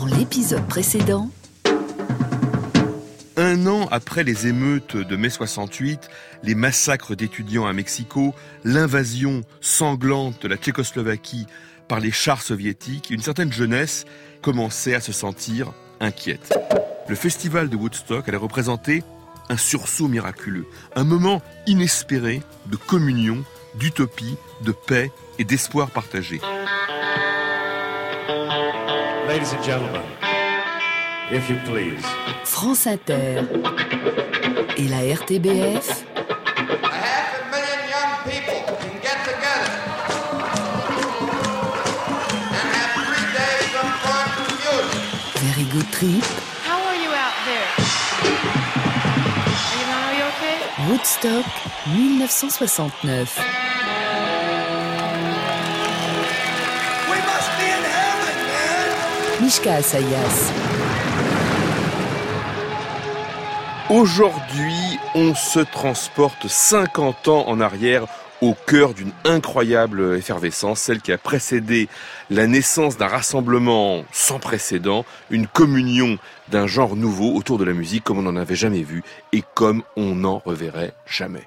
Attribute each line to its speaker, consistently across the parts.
Speaker 1: Dans l'épisode précédent...
Speaker 2: Un an après les émeutes de mai 68, les massacres d'étudiants à Mexico, l'invasion sanglante de la Tchécoslovaquie par les chars soviétiques, une certaine jeunesse commençait à se sentir inquiète. Le festival de Woodstock allait représenter un sursaut miraculeux, un moment inespéré de communion, d'utopie, de paix et d'espoir partagé.
Speaker 3: Ladies and gentlemen, if you please.
Speaker 1: France Inter et la RTBF.
Speaker 4: 500,000 young people can get together and have 3 days of fun and music.
Speaker 1: Very good trip.
Speaker 5: How are you out there? Are you okay?
Speaker 1: Woodstock 1969.
Speaker 4: We must be in heaven, man!
Speaker 1: Mishka Assayas.
Speaker 2: Aujourd'hui, on se transporte 50 ans en arrière au cœur d'une incroyable effervescence, celle qui a précédé la naissance d'un rassemblement sans précédent, une communion d'un genre nouveau autour de la musique comme on n'en avait jamais vu et comme on n'en reverrait jamais.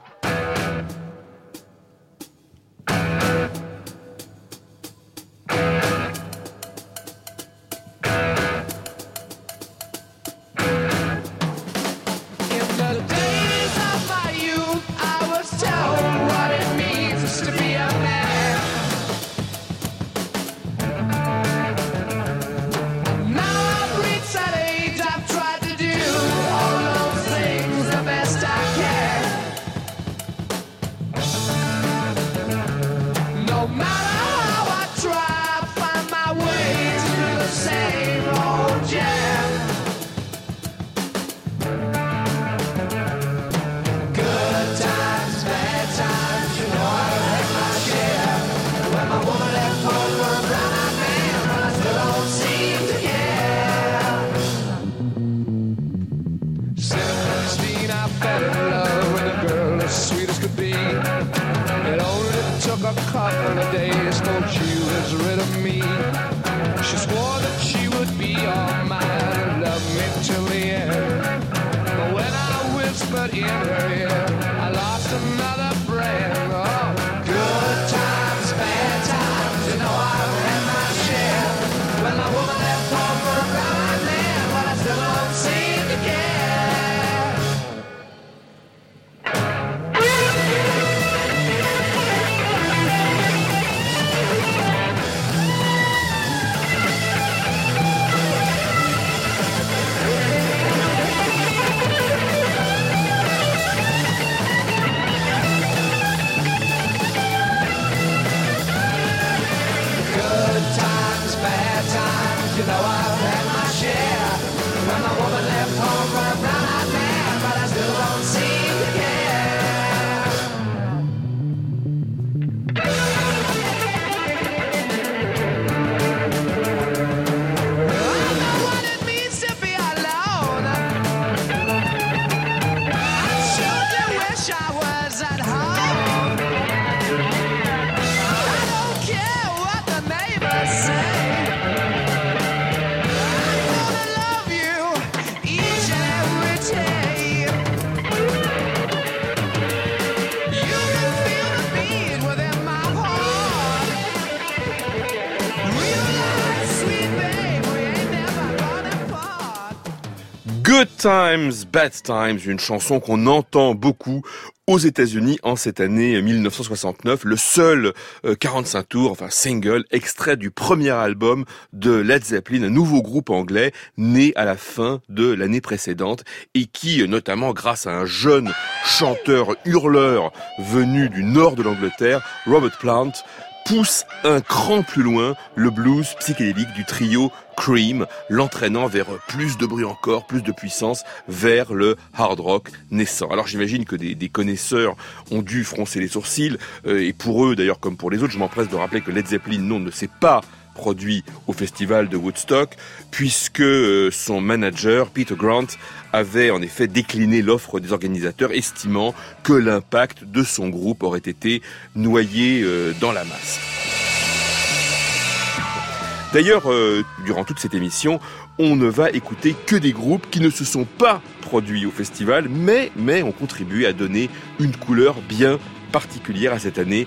Speaker 2: Good Times, Bad Times, une chanson qu'on entend beaucoup aux États-Unis en cette année 1969, le seul 45 tours, enfin single, extrait du premier album de Led Zeppelin, un nouveau groupe anglais né à la fin de l'année précédente et qui, notamment grâce à un jeune chanteur hurleur venu du nord de l'Angleterre, Robert Plant, pousse un cran plus loin le blues psychédélique du trio Cream, l'entraînant vers plus de bruit encore, plus de puissance, vers le hard rock naissant. Alors j'imagine que des connaisseurs ont dû froncer les sourcils, et pour eux d'ailleurs comme pour les autres, je m'empresse de rappeler que Led Zeppelin, non, ne s'est pas produit au festival de Woodstock, puisque son manager, Peter Grant, avait en effet décliné l'offre des organisateurs, estimant que l'impact de son groupe aurait été noyé dans la masse. D'ailleurs, durant toute cette émission, on ne va écouter que des groupes qui ne se sont pas produits au festival, mais ont contribué à donner une couleur bien particulière à cette année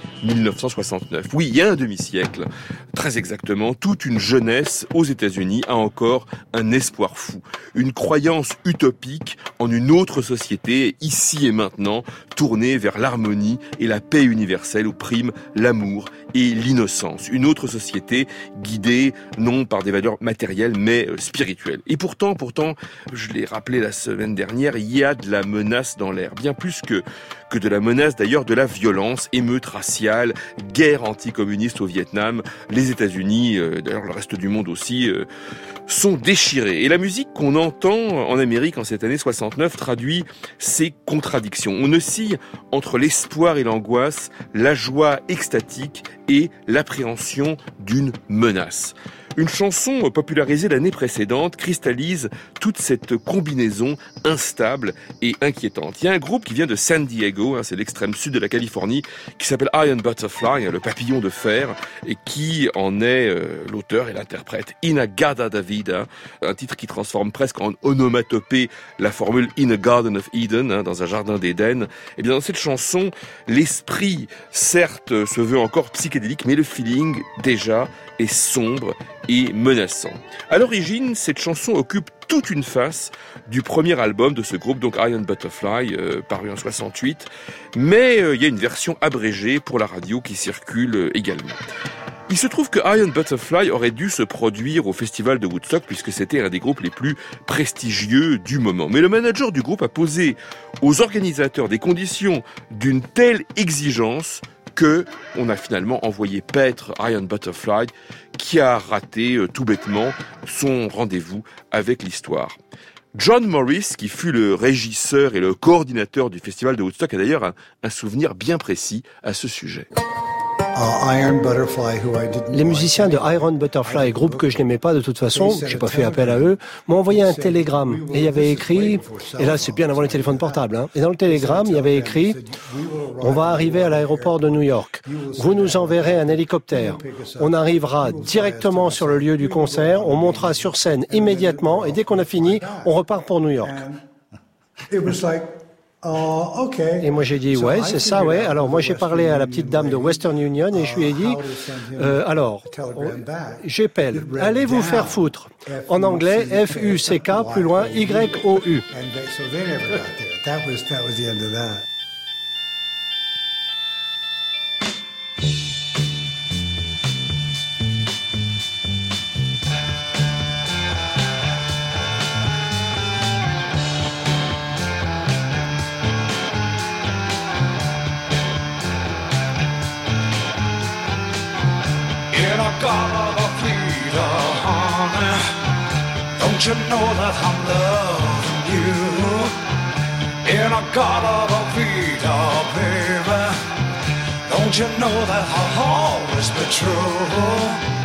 Speaker 2: 1969. Oui, il y a un demi-siècle, très exactement, toute une jeunesse aux États-Unis a encore un espoir fou, une croyance utopique en une autre société, ici et maintenant, tournée vers l'harmonie et la paix universelle où prime l'amour et l'innocence. Une autre société guidée non par des valeurs matérielles mais spirituelles. Et pourtant, je l'ai rappelé la semaine dernière, il y a de la menace dans l'air, bien plus que de la menace d'ailleurs de la violence, émeute raciale, guerre anticommuniste au Vietnam. Les États-Unis, d'ailleurs le reste du monde aussi, sont déchirés. Et la musique qu'on entend en Amérique en cette année 69 traduit ces contradictions. On oscille entre l'espoir et l'angoisse, la joie extatique et l'appréhension d'une menace. Une chanson popularisée l'année précédente cristallise toute cette combinaison instable et inquiétante. Il y a un groupe qui vient de San Diego, c'est l'extrême sud de la Californie, qui s'appelle Iron Butterfly, le papillon de fer, et qui en est l'auteur et l'interprète. In-A-Gadda-Da-Vida, un titre qui transforme presque en onomatopée la formule In a Garden of Eden, dans un jardin d'Éden. Et bien dans cette chanson, l'esprit, certes, se veut encore psychédélique, mais le feeling, déjà, est sombre et menaçant. À l'origine, cette chanson occupe toute une face du premier album de ce groupe, donc Iron Butterfly, paru en 68, mais il y a une version abrégée pour la radio qui circule également. Il se trouve que Iron Butterfly aurait dû se produire au festival de Woodstock puisque c'était un des groupes les plus prestigieux du moment. Mais le manager du groupe a posé aux organisateurs des conditions d'une telle exigence que on a finalement envoyé paître Iron Butterfly qui a raté tout bêtement son rendez-vous avec l'histoire. John Morris, qui fut le régisseur et le coordinateur du festival de Woodstock, a d'ailleurs un souvenir bien précis à ce sujet.
Speaker 6: Les musiciens de Iron Butterfly, groupe que je n'aimais pas de toute façon, j'ai pas fait appel à eux, m'ont envoyé un télégramme et il y avait écrit, et là c'est bien avant les téléphones portables, et dans le télégramme il y avait écrit « On va arriver à l'aéroport de New York, vous nous enverrez un hélicoptère, on arrivera directement sur le lieu du concert, on montera sur scène immédiatement et dès qu'on a fini, on repart pour New York. » Et moi j'ai dit ouais c'est ça ouais. Alors moi j'ai parlé à la petite dame de Western Union et je lui ai dit j'appelle, allez vous faire foutre. En anglais F-U-C-K plus loin Y-O-U.
Speaker 7: Don't you know that I'm loving you? In a garden of Vita, baby. Don't you know that I'll always be true?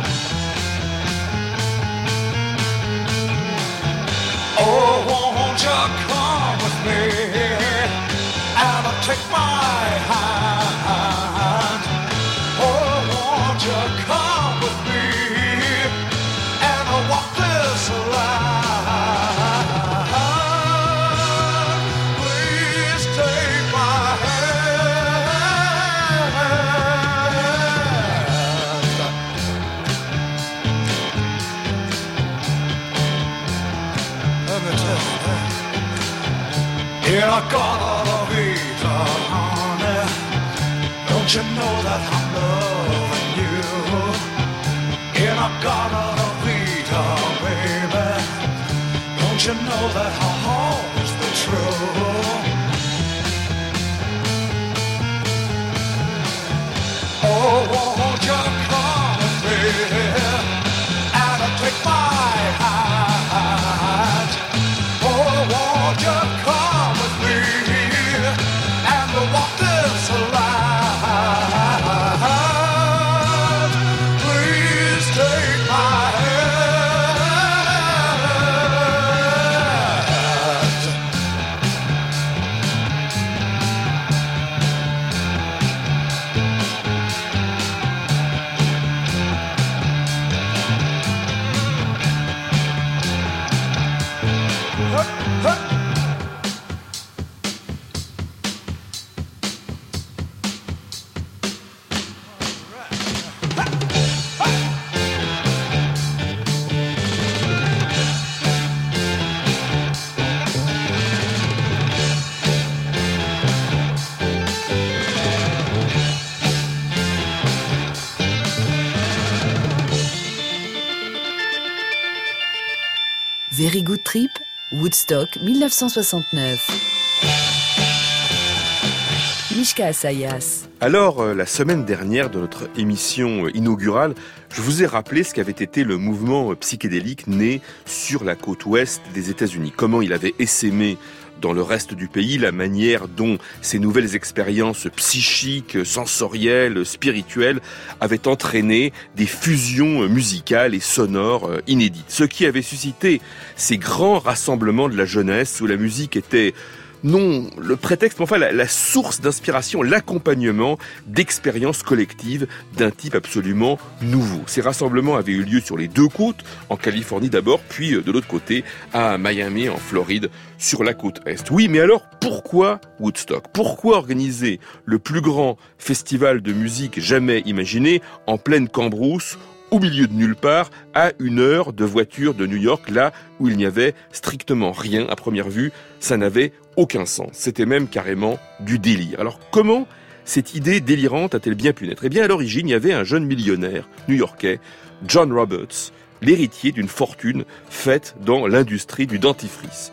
Speaker 7: Oh, won't you come with me and take my hand? Oh, won't you come with me and walk this line? Please take my hand. Let me tell you, in a garden of Eden, honey, don't you know that I'm loving you? In a garden of Eden, baby, don't you know that I'll always be true? Oh, won't you come with me and take my hand? Oh, won't you come with me and walk this line? Please take my hand.
Speaker 1: Very Good Trip, Woodstock 1969. Mishka Assayas.
Speaker 2: Alors, la semaine dernière de notre émission inaugurale, je vous ai rappelé ce qu'avait été le mouvement psychédélique né sur la côte ouest des États-Unis. Comment il avait essaimé dans le reste du pays, la manière dont ces nouvelles expériences psychiques, sensorielles, spirituelles avaient entraîné des fusions musicales et sonores inédites. Ce qui avait suscité ces grands rassemblements de la jeunesse où la musique était non le prétexte, mais enfin la source d'inspiration, l'accompagnement d'expériences collectives d'un type absolument nouveau. Ces rassemblements avaient eu lieu sur les deux côtes, en Californie d'abord, puis de l'autre côté à Miami, en Floride, sur la côte Est. Oui, mais alors pourquoi Woodstock ? Pourquoi organiser le plus grand festival de musique jamais imaginé en pleine Cambrousse, au milieu de nulle part, à 1 heure de voiture de New York, là où il n'y avait strictement rien à première vue, ça n'avait aucun sens. C'était même carrément du délire. Alors comment cette idée délirante a-t-elle bien pu naître ? Eh bien, à l'origine, il y avait un jeune millionnaire new-yorkais, John Roberts, l'héritier d'une fortune faite dans l'industrie du dentifrice.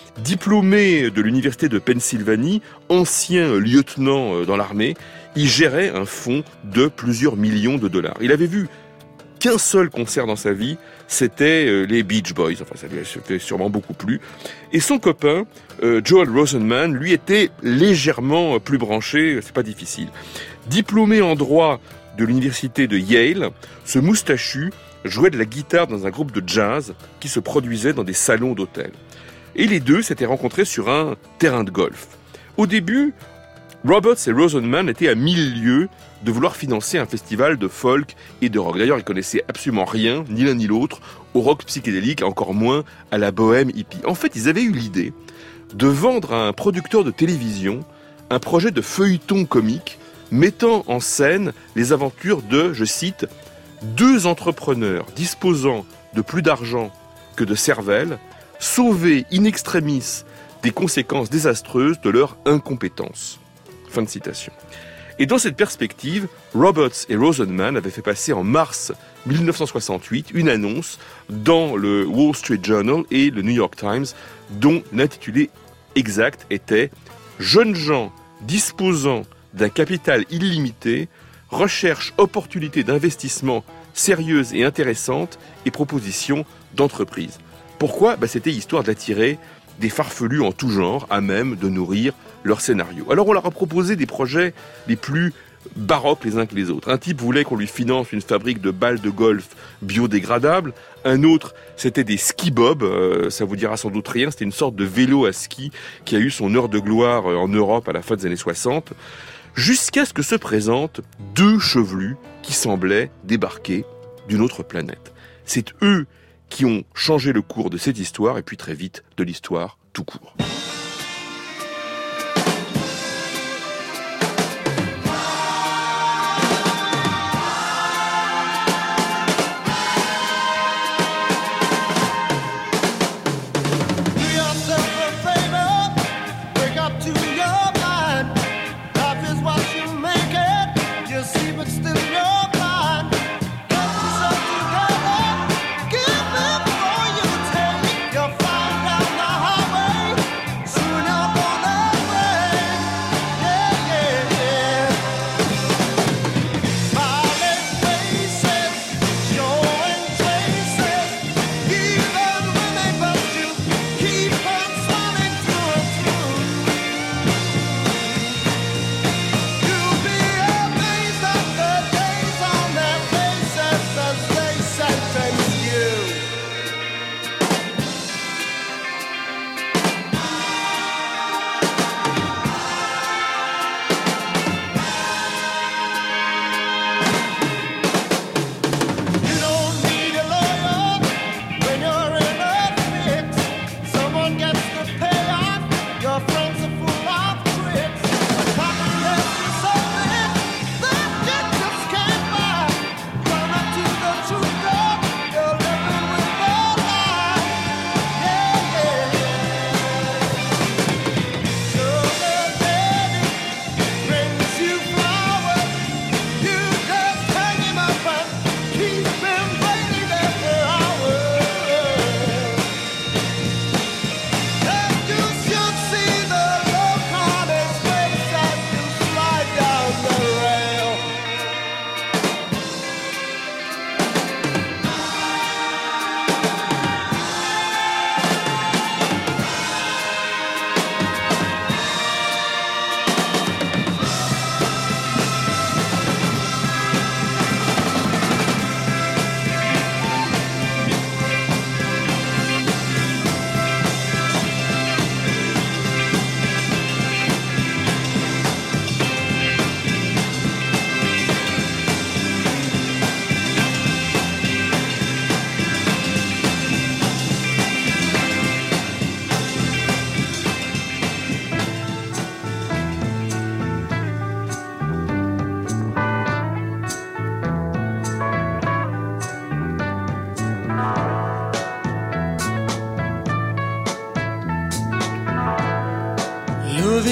Speaker 2: Diplômé de l'université de Pennsylvanie, ancien lieutenant dans l'armée, il gérait un fonds de plusieurs millions de dollars. Il avait vu qu'un seul concert dans sa vie, c'était les Beach Boys. Enfin, ça lui a fait sûrement beaucoup plu. Et son copain, Joel Rosenman, lui était légèrement plus branché, c'est pas difficile. Diplômé en droit de l'université de Yale, ce moustachu jouait de la guitare dans un groupe de jazz qui se produisait dans des salons d'hôtel. Et les deux s'étaient rencontrés sur un terrain de golf. Au début, Roberts et Rosenman étaient à 1000 lieues de vouloir financer un festival de folk et de rock. D'ailleurs, ils connaissaient absolument rien, ni l'un ni l'autre, au rock psychédélique, encore moins à la bohème hippie. En fait, ils avaient eu l'idée de vendre à un producteur de télévision un projet de feuilleton comique mettant en scène les aventures de, je cite, deux entrepreneurs disposant de plus d'argent que de cervelle, sauvés in extremis des conséquences désastreuses de leur incompétence. Fin de citation. Et dans cette perspective, Roberts et Rosenman avaient fait passer en mars 1968 une annonce dans le Wall Street Journal et le New York Times dont l'intitulé exact était « Jeunes gens disposant d'un capital illimité recherchent opportunités d'investissement sérieuses et intéressantes et propositions d'entreprise ». Pourquoi ? C'était histoire d'attirer des farfelus en tout genre à même de nourrir leur scénario. Alors on leur a proposé des projets les plus baroques les uns que les autres. Un type voulait qu'on lui finance une fabrique de balles de golf biodégradables. Un autre, c'était des ski-bobs. Ça vous dira sans doute rien. C'était une sorte de vélo à ski qui a eu son heure de gloire en Europe à la fin des années 60. Jusqu'à ce que se présentent deux chevelus qui semblaient débarquer d'une autre planète. C'est eux qui ont changé le cours de cette histoire et puis très vite de l'histoire tout court.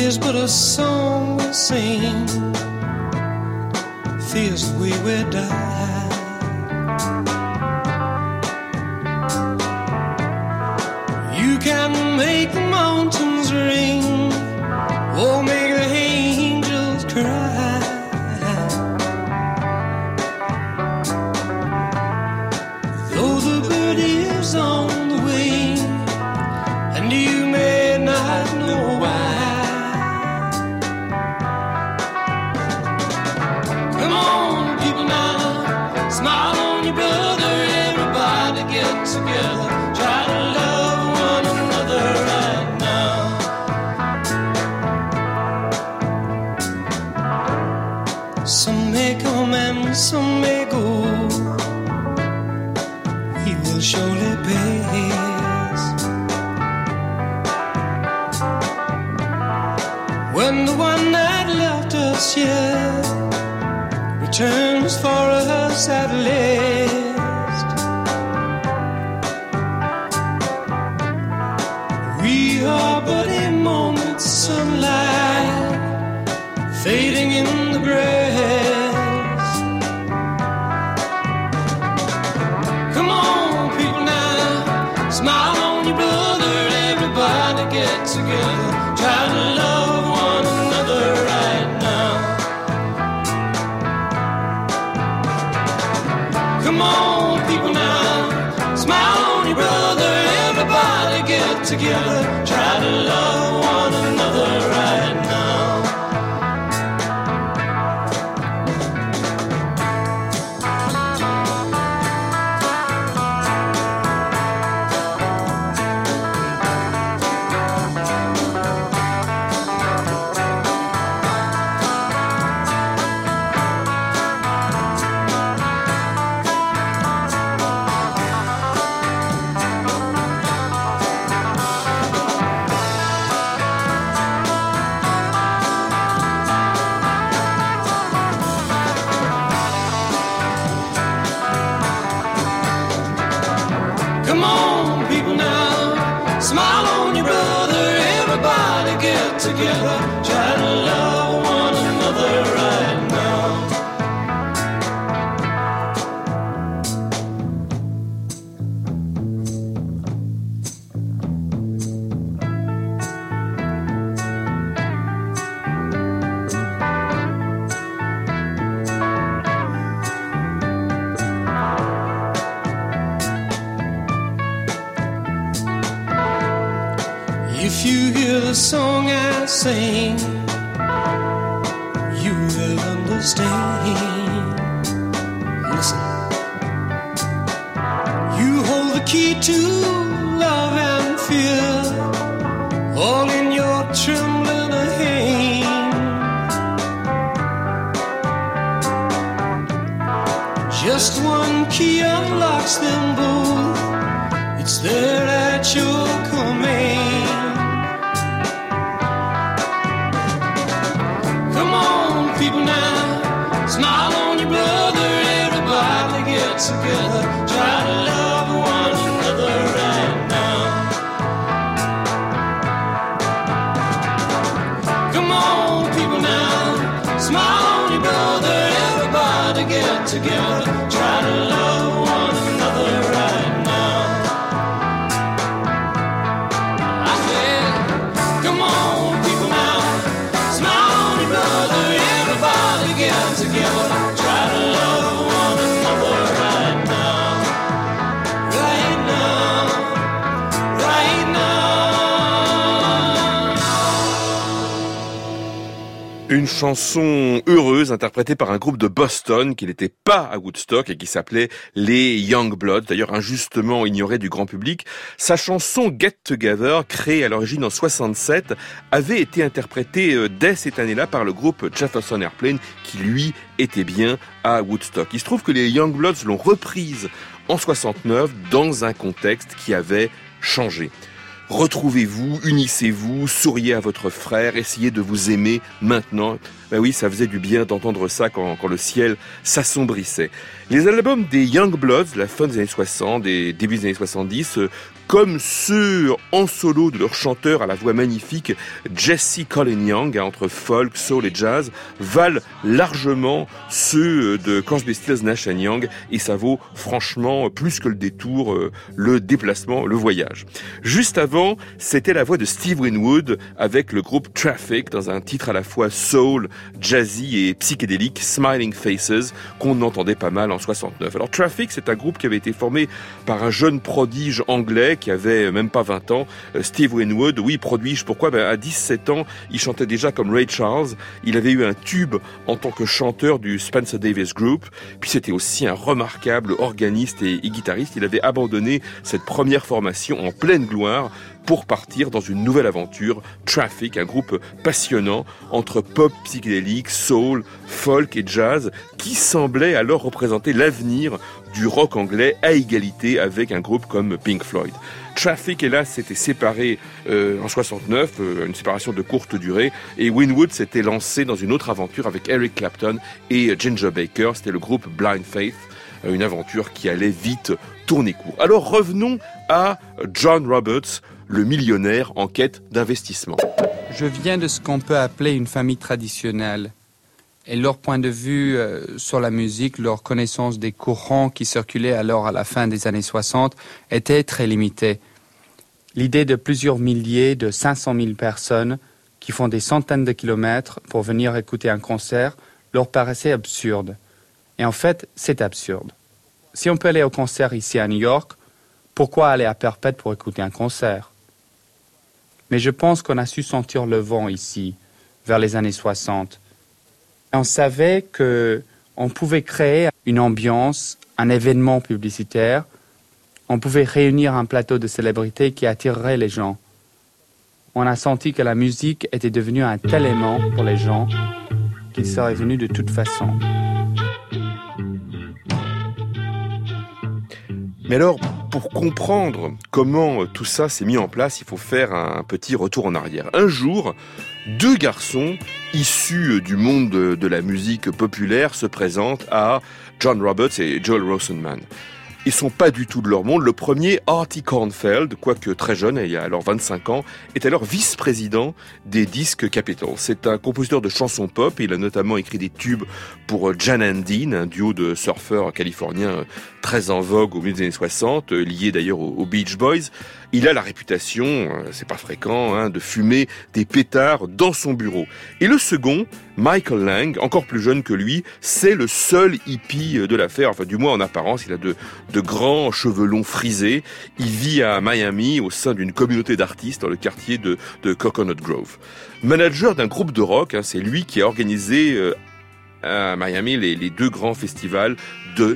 Speaker 8: is but a song we sing, fears we will die. You can make the mountains ring, or make the angels cry. Though the bird is on the wing, and you may not know why. Come on, people now, smile on your brother, everybody get together, try to love one another right now. Some may come and some may go, we will surely pass. When the one that left us here returns for us at last, we are but a moment's sunlight fading in the grass. Come on, people now, smile on your brother, everybody get together, try to love one another right now. Come on, people now, smile on your brother, everybody get together, try to love one another right now. Come on, people now, smile on your brother, everybody get together, try to love one another right now. If you hear the song I sing, you will understand. Listen. You hold the key to love and fear, all in your trembling hand. Just one key unlocks them both, it's there at your command. People now, smile on your brother, everybody get together, try to love one another right now. Come on, people now, smile on your brother, everybody get together, try to love one another right now. I said, come on, people now, smile on your brother, everybody get together, try to love one another right now, right now, right now.
Speaker 2: Une chanson heureuse interprétée par un groupe de Boston qui n'était pas à Woodstock et qui s'appelait les Youngbloods, d'ailleurs injustement ignoré du grand public. Sa chanson Get Together, créée à l'origine en 67, avait été interprétée dès cette année-là par le groupe Jefferson Airplane qui lui était bien à Woodstock. Il se trouve que les Youngbloods l'ont reprise en 69 dans un contexte qui avait changé. Retrouvez-vous, unissez-vous, souriez à votre frère, essayez de vous aimer maintenant Ben oui, ça faisait du bien d'entendre ça quand le ciel s'assombrissait. Les albums des Youngbloods, la fin des années 60 et début des années 70, comme ceux en solo de leur chanteur à la voix magnifique Jesse Colin Young, entre folk, soul et jazz, valent largement ceux de Crosby, Stills, Nash & Young, et ça vaut franchement plus que le détour, le déplacement, le voyage. Juste avant, c'était la voix de Steve Winwood avec le groupe Traffic dans un titre à la fois soul, jazzy et psychédélique, Smiling Faces, qu'on entendait pas mal en 69. Alors Traffic, c'est un groupe qui avait été formé par un jeune prodige anglais qui avait même pas 20 ans, Steve Winwood. Oui, prodige, pourquoi ? À 17 ans, il chantait déjà comme Ray Charles. Il avait eu un tube en tant que chanteur du Spencer Davis Group. Puis c'était aussi un remarquable organiste et guitariste. Il avait abandonné cette première formation en pleine gloire pour partir dans une nouvelle aventure, Traffic, un groupe passionnant entre pop psychédélique, soul, folk et jazz, qui semblait alors représenter l'avenir du rock anglais à égalité avec un groupe comme Pink Floyd. Traffic, hélas, s'était séparé en 69, une séparation de courte durée, et Winwood s'était lancé dans une autre aventure avec Eric Clapton et Ginger Baker. C'était le groupe Blind Faith, une aventure qui allait vite tourner court. Alors revenons à John Roberts, le millionnaire en quête d'investissement.
Speaker 9: Je viens de ce qu'on peut appeler une famille traditionnelle. Et leur point de vue sur la musique, leur connaissance des courants qui circulaient alors à la fin des années 60 était très limitée. L'idée de plusieurs milliers, de 500 000 personnes qui font des centaines de kilomètres pour venir écouter un concert leur paraissait absurde. Et en fait, c'est absurde. Si on peut aller au concert ici à New York, pourquoi aller à Perpète pour écouter un concert ? Mais je pense qu'on a su sentir le vent ici, vers les années 60. On savait qu'on pouvait créer une ambiance, un événement publicitaire. On pouvait réunir un plateau de célébrités qui attirerait les gens. On a senti que la musique était devenue un tel aimant pour les gens qu'ils seraient venus de toute façon.
Speaker 2: Mais alors, pour comprendre comment tout ça s'est mis en place, il faut faire un petit retour en arrière. Un jour, deux garçons issus du monde de la musique populaire se présentent à John Roberts et Joel Rosenman. Ils sont pas du tout de leur monde. Le premier, Artie Kornfeld, quoique très jeune, il y a alors 25 ans, est alors vice-président des disques Capitol. C'est un compositeur de chansons pop et il a notamment écrit des tubes pour Jan and Dean, un duo de surfeurs californiens très en vogue au milieu des années 60, lié d'ailleurs aux Beach Boys. Il a la réputation, c'est pas fréquent, de fumer des pétards dans son bureau. Et le second, Michael Lang, encore plus jeune que lui, c'est le seul hippie de l'affaire, enfin du moins en apparence, il a de grands cheveux longs frisés. Il vit à Miami au sein d'une communauté d'artistes dans le quartier de Coconut Grove. Manager d'un groupe de rock, c'est lui qui a organisé à Miami les deux grands festivals de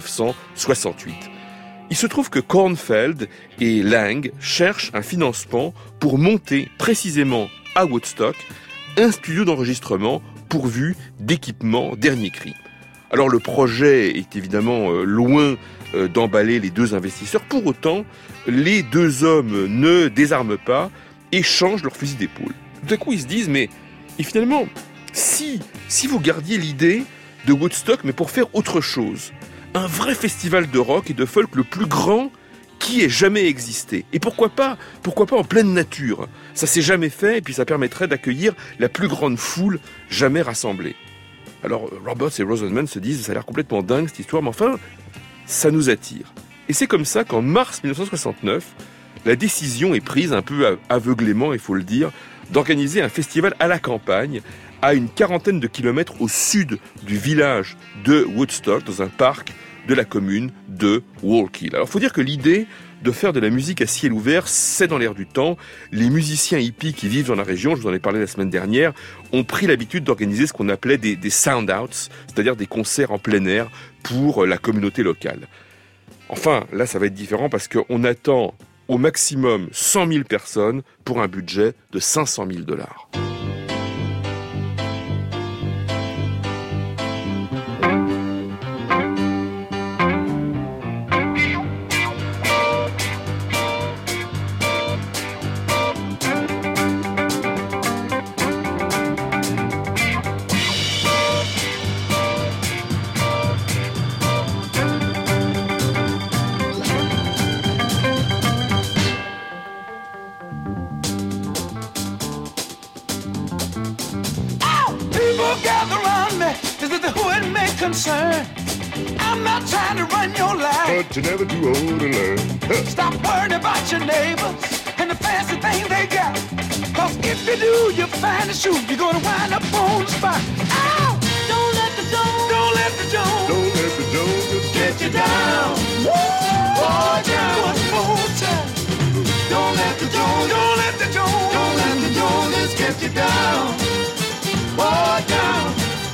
Speaker 2: 1968. Il se trouve que Kornfeld et Lang cherchent un financement pour monter précisément à Woodstock un studio d'enregistrement pourvu d'équipements dernier cri. Alors le projet est évidemment loin d'emballer les deux investisseurs. Pour autant, les deux hommes ne désarment pas et changent leur fusil d'épaule. Tout à coup, ils se disent, mais et finalement, si vous gardiez l'idée de Woodstock, mais pour faire autre chose, un vrai festival de rock et de folk le plus grand qui ait jamais existé. Et pourquoi pas en pleine nature. Ça s'est jamais fait et puis ça permettrait d'accueillir la plus grande foule jamais rassemblée. Alors Roberts et Rosenman se disent, ça a l'air complètement dingue cette histoire, mais enfin, ça nous attire. Et c'est comme ça qu'en mars 1969, la décision est prise un peu aveuglément, il faut le dire, d'organiser un festival à la campagne, à une quarantaine de kilomètres au sud du village de Woodstock, dans un parc de la commune de Wallkill. Alors, il faut dire que l'idée de faire de la musique à ciel ouvert, c'est dans l'air du temps. Les musiciens hippies qui vivent dans la région, je vous en ai parlé la semaine dernière, ont pris l'habitude d'organiser ce qu'on appelait des sound-outs, c'est-à-dire des concerts en plein air pour la communauté locale. Enfin, là, ça va être différent parce qu'on attend au maximum 100 000 personnes pour un budget de 500 000 $.
Speaker 7: concerned. I'm not trying to run your life,
Speaker 10: but you're never too old to learn.
Speaker 7: Stop worrying about your neighbors and the fancy things they got. Cause if you do, you find a shoe, you're gonna wind up on the spot. Ow! Don't let the Jones, don't let the Jones,
Speaker 10: don't let the Joneses
Speaker 7: get you down. Boy, down one more time. Don't let the Jones, don't let the Jones, don't let the Joneses get you down. Boy, down.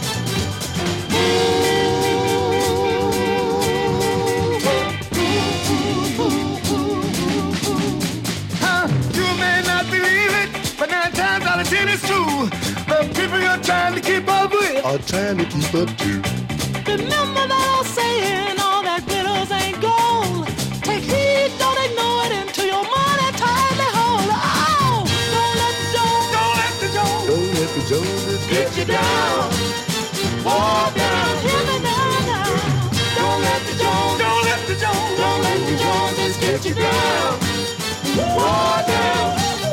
Speaker 7: You may not believe it, but 9 times out of 10 it's true. The people you're trying to keep up with
Speaker 10: are trying to keep up too.
Speaker 7: Remember that old saying, all that glitters ain't gold. Take heed, don't ignore it until your money tightly hold. Oh, don't let the Jones, don't let the Jones,
Speaker 10: don't let the Joneses
Speaker 7: get you down. Walk down, hear me now. Don't let the Jones, don't let the Jones, don't let the Joneses get you down. Walk down.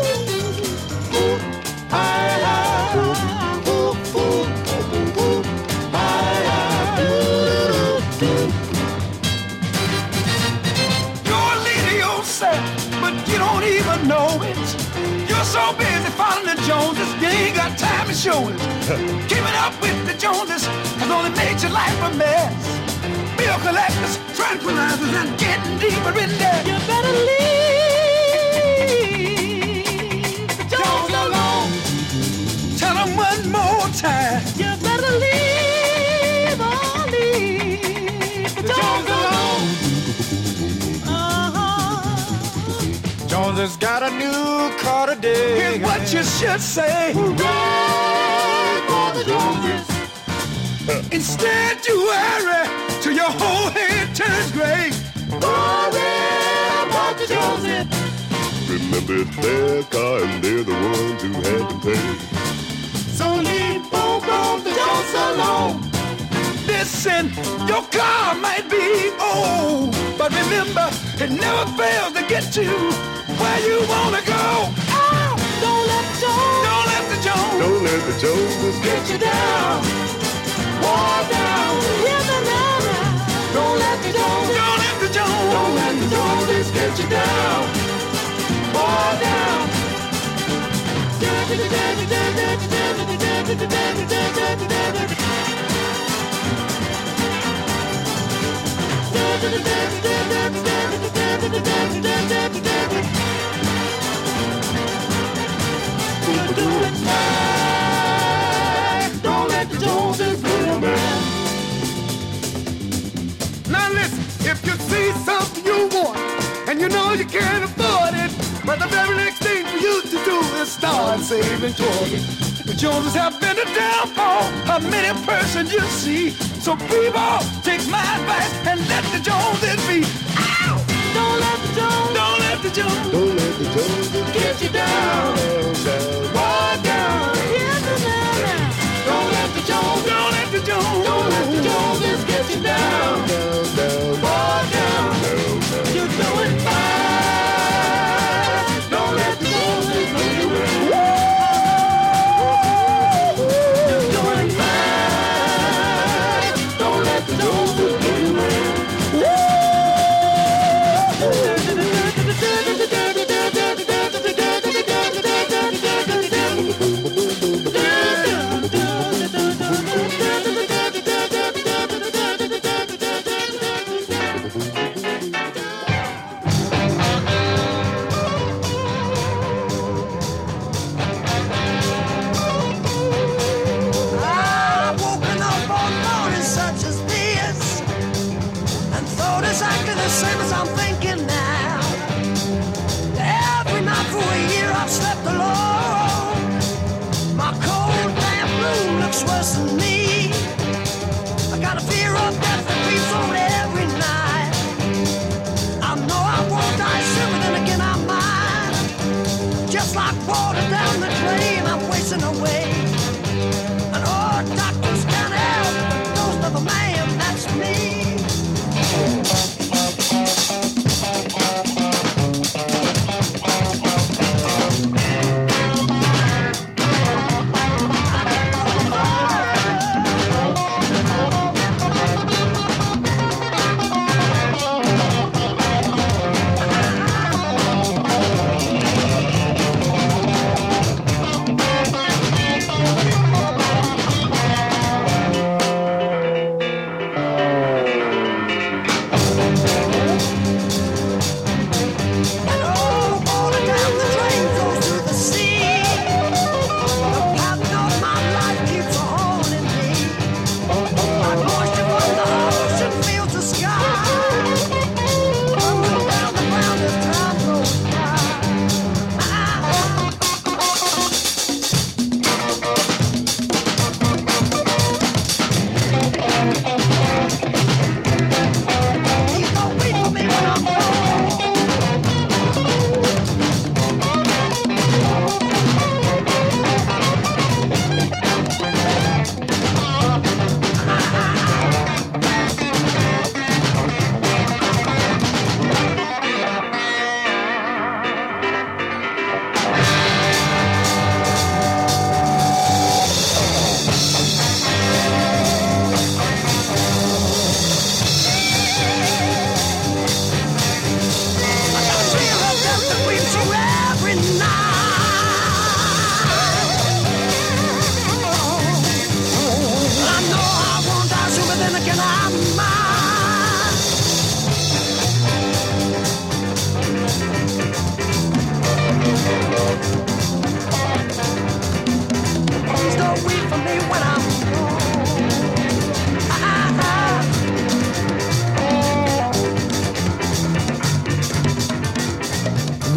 Speaker 7: Know it. You're so busy following the Joneses, you ain't got time to show it. Keeping up with the Joneses has only made your life a mess. Bill collectors, tranquilizers, and getting deeper in there. You better leave the Joneses alone. Tell them one more time. You better leave the Joneses alone. Joneses got a new car today. Here's what you should say. Hooray for the Joneses. Instead you worry till your whole head turns gray. Hooray for the Joneses.
Speaker 10: Remember it's their car and they're the ones who had to pay.
Speaker 7: So leave both of the Joneses alone. Listen, your car might be old, but remember, it never fails to get you where you wanna go. Oh, don't let the Jones, don't let the Jones,
Speaker 10: don't let the Joneses
Speaker 7: get you down. Walk down, hear me now. Don't let the Jones, don't let the Jones, don't let the Joneses get you down. Walk down. Don't let the Joneses fool you, man. Now listen, if you see something you want and you know you can't afford it, but the very next thing for you to do is start saving towards it. The Joneses have been a downfall of many persons you see. So people, take my advice and let the Joneses be. Ow! Don't let the Jones, don't let the Jones,
Speaker 10: don't let the Joneses
Speaker 7: get you down. Walk down. Hear me now. Don't let the Jones, don't let the Jones, don't let the Joneses get you down. Walk down. You're doing fine. Don't let the Joneses know you will. You're doing fine. Don't let the Joneses know you will. Exactly the same as I'm thinking now. Every night for a year I've slept alone. My cold, damp room looks worse than me. I got a fear of death that creeps on every night. I know I won't die soon, but then again I might. Just like water down the drain, I'm wasting away. And all doctors can't help those of a man, that's me.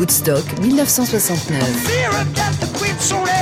Speaker 1: Woodstock 1969.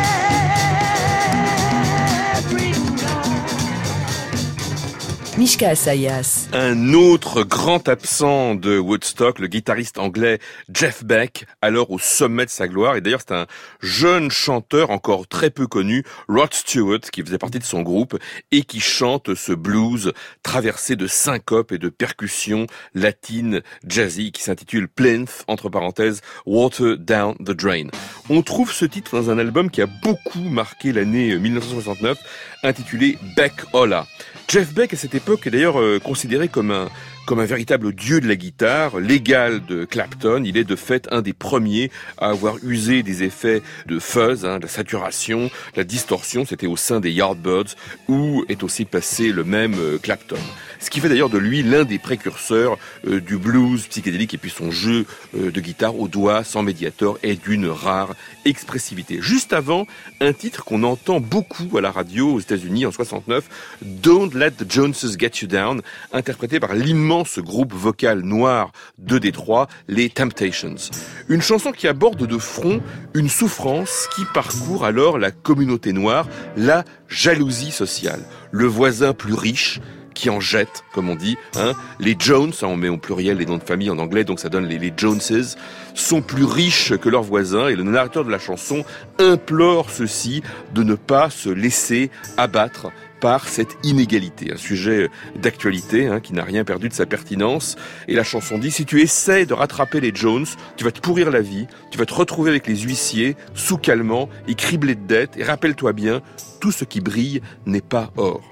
Speaker 1: Mishka Assayas.
Speaker 2: Un autre grand absent de Woodstock, le guitariste anglais Jeff Beck, alors au sommet de sa gloire. Et d'ailleurs, c'est un jeune chanteur encore très peu connu, Rod Stewart, qui faisait partie de son groupe et qui chante ce blues traversé de syncopes et de percussions latines jazzy qui s'intitule Plinth, entre parenthèses, Water Down the Drain. On trouve ce titre dans un album qui a beaucoup marqué l'année 1969, intitulé Beck Holla. Jeff Beck, à cette époque, est d'ailleurs considéré comme un véritable dieu de la guitare, l'égal de Clapton. Il est de fait un des premiers à avoir usé des effets de fuzz, de la saturation, de la distorsion. C'était au sein des Yardbirds, où est aussi passé le même Clapton. Ce qui fait d'ailleurs de lui l'un des précurseurs du blues psychédélique, et puis son jeu de guitare au doigt, sans médiator, est d'une rare expressivité. Juste avant, un titre qu'on entend beaucoup à la radio aux États-Unis en 69, Don't Let the Joneses Get You Down, interprété par l'immense groupe vocal noir de Détroit, les Temptations. Une chanson qui aborde de front une souffrance qui parcourt alors la communauté noire, la jalousie sociale. Le voisin plus riche qui en jette, comme on dit, Les Jones, on met au pluriel les noms de famille en anglais, donc ça donne les Joneses, sont plus riches que leurs voisins, et le narrateur de la chanson implore ceux-ci de ne pas se laisser abattre par cette inégalité. Un sujet d'actualité qui n'a rien perdu de sa pertinence. Et la chanson dit, si tu essaies de rattraper les Jones, tu vas te pourrir la vie, tu vas te retrouver avec les huissiers, sous calmant et criblé de dettes, et rappelle-toi bien, tout ce qui brille n'est pas or.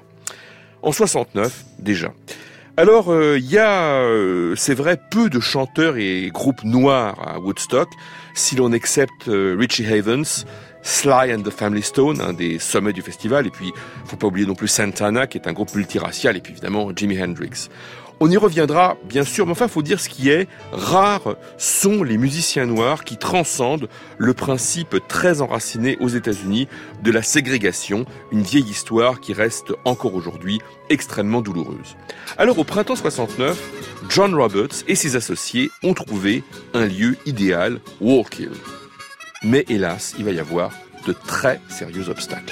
Speaker 2: En 69, déjà. Alors, il y a, c'est vrai, peu de chanteurs et groupes noirs à Woodstock, si l'on accepte Richie Havens, Sly and the Family Stone, un des sommets du festival, et puis, faut pas oublier non plus Santana, qui est un groupe multiracial, et puis évidemment Jimi Hendrix. On y reviendra, bien sûr, mais enfin, faut dire ce qui est. Rares sont les musiciens noirs qui transcendent le principe très enraciné aux États-Unis de la ségrégation, une vieille histoire qui reste encore aujourd'hui extrêmement douloureuse. Alors, au printemps 69, John Roberts et ses associés ont trouvé un lieu idéal, Wallkill. Mais hélas, il va y avoir de très sérieux obstacles.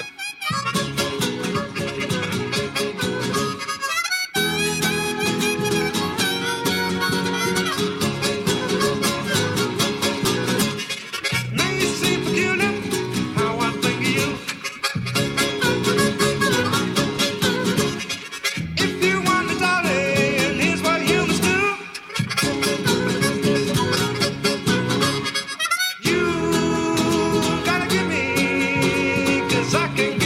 Speaker 7: I can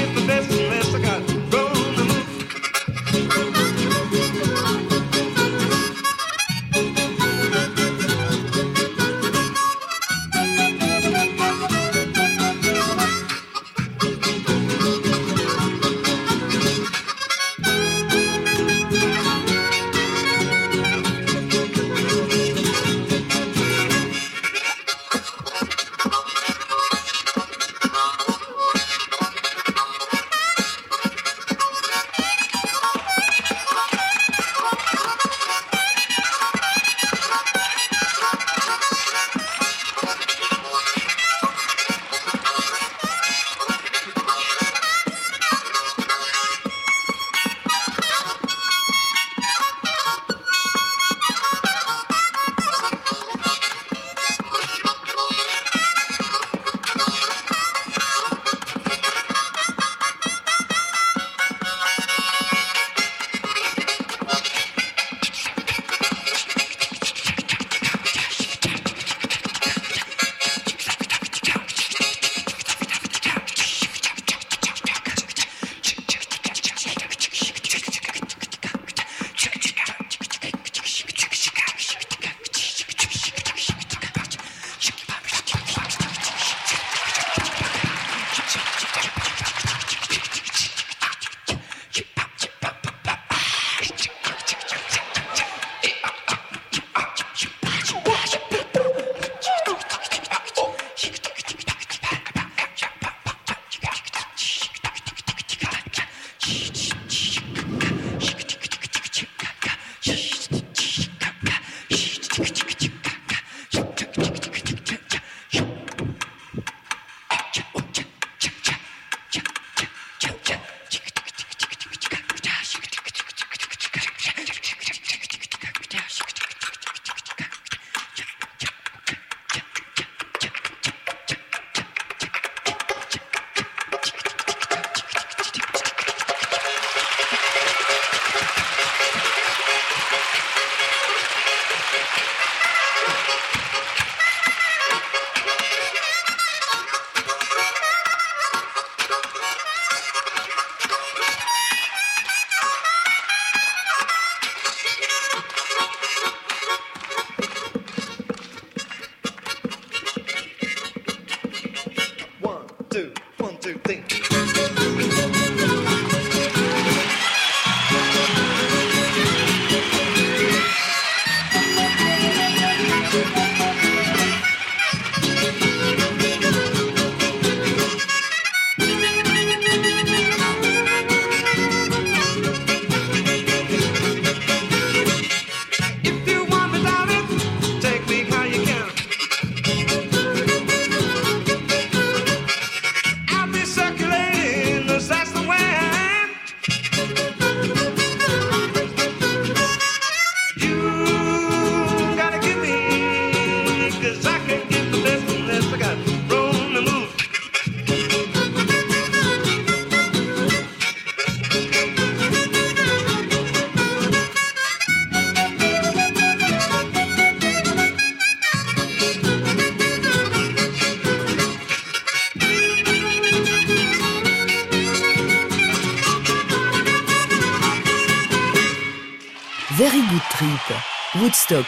Speaker 1: Very Good Trip, Woodstock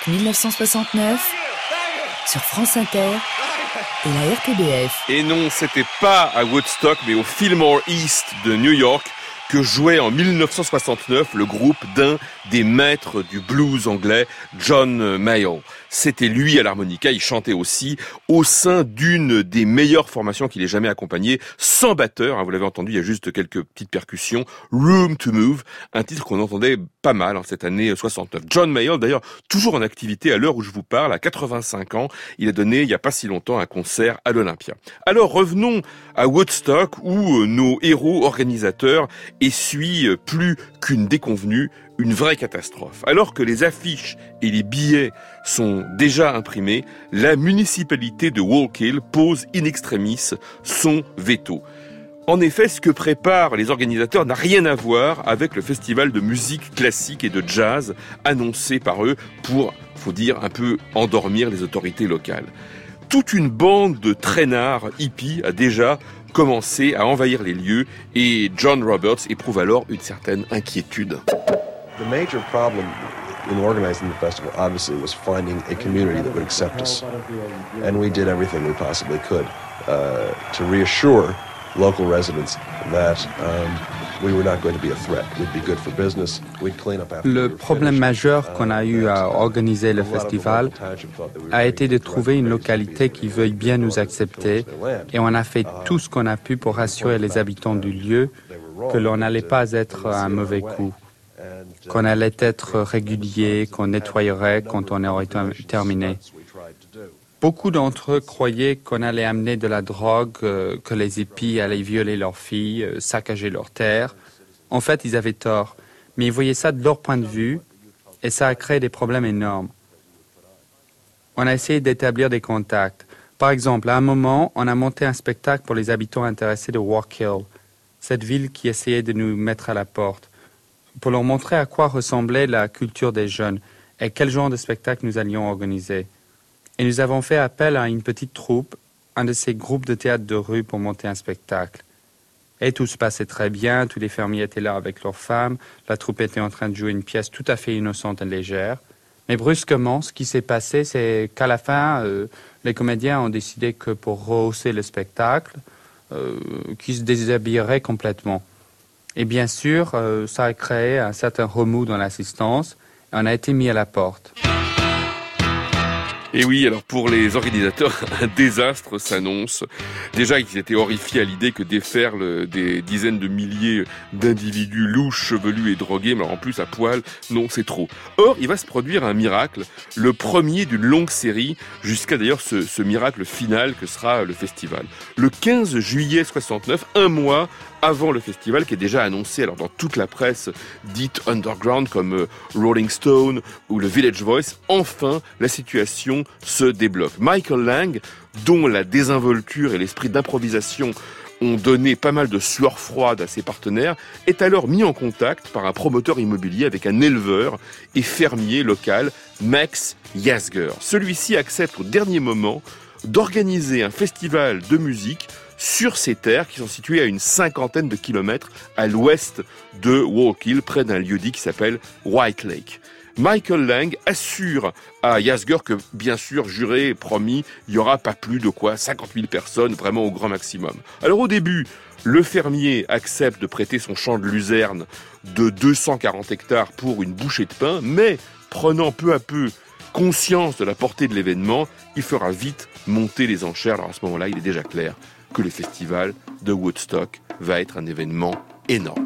Speaker 1: 1969, sur France Inter et la RTBF.
Speaker 2: Et non, c'était pas à Woodstock, mais au Fillmore East de New York que jouait en 1969 le groupe d'un des maîtres du blues anglais, John Mayall. C'était lui à l'harmonica, il chantait aussi au sein d'une des meilleures formations qu'il ait jamais accompagnées, sans batteur, vous l'avez entendu, il y a juste quelques petites percussions, Room to Move, un titre qu'on entendait pas mal en cette année 69. John Mayall, d'ailleurs, toujours en activité à l'heure où je vous parle, à 85 ans, il a donné, il y a pas si longtemps, un concert à l'Olympia. Alors revenons à Woodstock, où nos héros organisateurs essuient plus qu'une déconvenue, une vraie catastrophe. Alors que les affiches et les billets sont déjà imprimés, la municipalité de Wallkill pose in extremis son veto. En effet, ce que préparent les organisateurs n'a rien à voir avec le festival de musique classique et de jazz annoncé par eux pour, faut dire, un peu endormir les autorités locales. Toute une bande de traînards hippies a déjà commencé à envahir les lieux et John Roberts éprouve alors une certaine inquiétude.
Speaker 11: The major problem in organizing the festival, obviously, was finding a community that would accept us. And we did everything we possibly could to reassure local residents that we were not going to be a threat. We'd be good for business. We'd clean up after.
Speaker 9: Le problème majeur qu'on a eu à organiser le festival a été de trouver une localité qui veuille bien nous accepter, et on a fait tout ce qu'on a pu pour rassurer les habitants du lieu que l'on n'allait pas être un mauvais coup, qu'on allait être régulier, qu'on nettoyerait quand on aurait terminé. Beaucoup d'entre eux croyaient qu'on allait amener de la drogue, que les hippies allaient violer leurs filles, saccager leurs terres. En fait, ils avaient tort, mais ils voyaient ça de leur point de vue et ça a créé des problèmes énormes. On a essayé d'établir des contacts. Par exemple, à un moment, on a monté un spectacle pour les habitants intéressés de Wallkill, cette ville qui essayait de nous mettre à la porte, pour leur montrer à quoi ressemblait la culture des jeunes et quel genre de spectacle nous allions organiser. Et nous avons fait appel à une petite troupe, un de ces groupes de théâtre de rue pour monter un spectacle. Et tout se passait très bien, tous les fermiers étaient là avec leurs femmes, la troupe était en train de jouer une pièce tout à fait innocente et légère. Mais brusquement, ce qui s'est passé, c'est qu'à la fin, les comédiens ont décidé que pour rehausser le spectacle, qu'ils se déshabilleraient complètement. Et bien sûr, ça a créé un certain remous dans l'assistance, et on a été mis à la porte.
Speaker 2: Et oui, alors pour les organisateurs, un désastre s'annonce. Déjà, ils étaient horrifiés à l'idée que déferlent des dizaines de milliers d'individus louches, chevelus et drogués, mais alors en plus à poil, non, c'est trop. Or, il va se produire un miracle, le premier d'une longue série, jusqu'à d'ailleurs ce miracle final que sera le festival. Le 15 juillet 69, un mois avant le festival qui est déjà annoncé alors dans toute la presse dite underground comme Rolling Stone ou le Village Voice, enfin la situation se débloque. Michael Lang, dont la désinvolture et l'esprit d'improvisation ont donné pas mal de sueur froide à ses partenaires, est alors mis en contact par un promoteur immobilier avec un éleveur et fermier local, Max Yasgur. Celui-ci accepte au dernier moment d'organiser un festival de musique sur ces terres qui sont situées à une 50aine de kilomètres à l'ouest de Wallkill, près d'un lieu-dit qui s'appelle White Lake. Michael Lang assure à Yasgur que, bien sûr, juré, promis, il n'y aura pas plus de 50 000 personnes, vraiment au grand maximum. Alors au début, le fermier accepte de prêter son champ de luzerne de 240 hectares pour une bouchée de pain, mais prenant peu à peu conscience de la portée de l'événement, il fera vite monter les enchères. Alors à ce moment-là, il est déjà clair que le festival de Woodstock va être un événement énorme.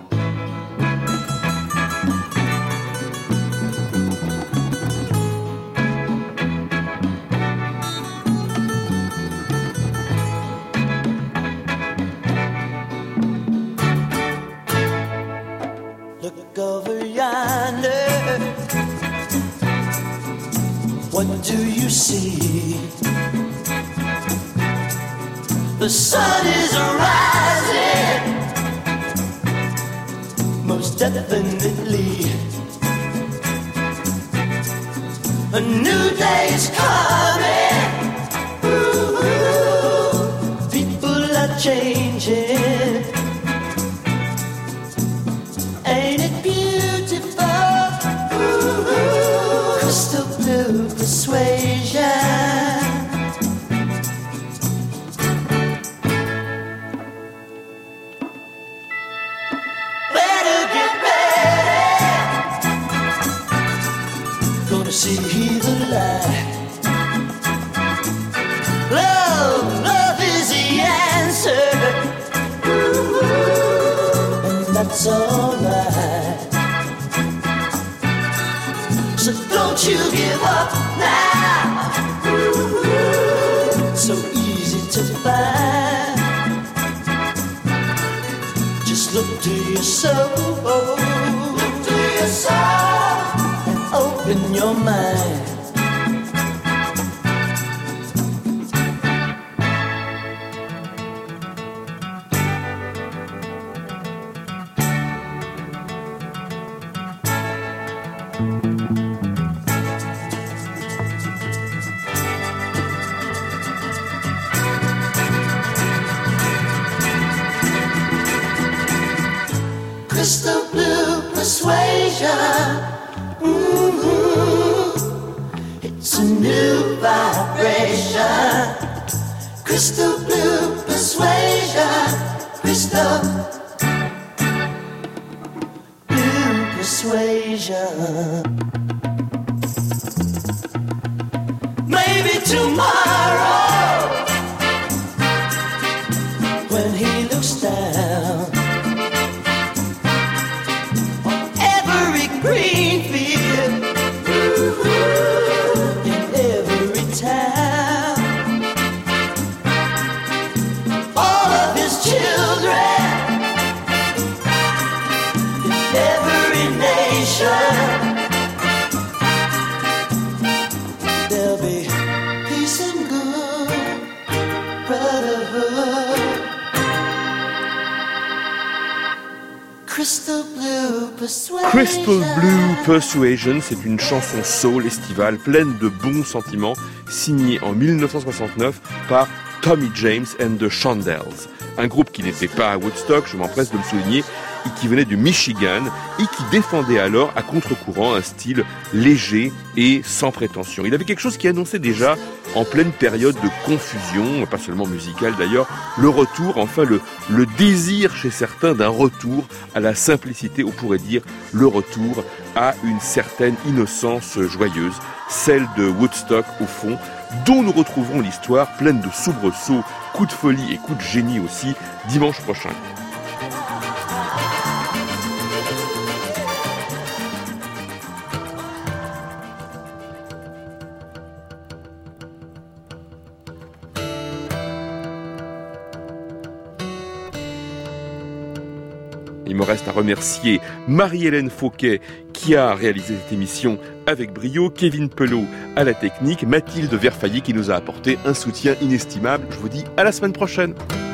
Speaker 8: Look over yonder. What do you see? The sun is rising, most definitely. A new day is coming. Ooh, people are changing. Ain't it beautiful? Ooh, crystal blue persuasion. See the light. Love is the answer. Ooh, and that's alright. So don't you give up now. Ooh, so easy to find. Just look to your soul. Look to your soul. Open your mind. Crystal blue persuasion. It's a new vibration. Crystal blue persuasion. Crystal blue persuasion. Maybe tomorrow, when he looks down on every green field, in every town, all of his children, in every nation, there'll be peace and good brotherhood. Crystal Blue Persuasion.
Speaker 2: Crystal Blue Persuasion, c'est une chanson soul estivale pleine de bons sentiments, signée en 1969 par Tommy James and the Shondells. Un groupe qui n'était pas à Woodstock, je m'empresse de le souligner, et qui venait du Michigan et qui défendait alors à contre-courant un style léger et sans prétention. Il avait quelque chose qui annonçait déjà, en pleine période de confusion, pas seulement musicale d'ailleurs, le retour, enfin le désir chez certains d'un retour à la simplicité, on pourrait dire le retour à une certaine innocence joyeuse, celle de Woodstock au fond, dont nous retrouverons l'histoire pleine de soubresauts, coups de folie et coups de génie aussi, dimanche prochain. Il me reste à remercier Marie-Hélène Fauquet qui a réalisé cette émission avec brio, Kevin Pelot à la technique, Mathilde Verfaillier qui nous a apporté un soutien inestimable. Je vous dis à la semaine prochaine.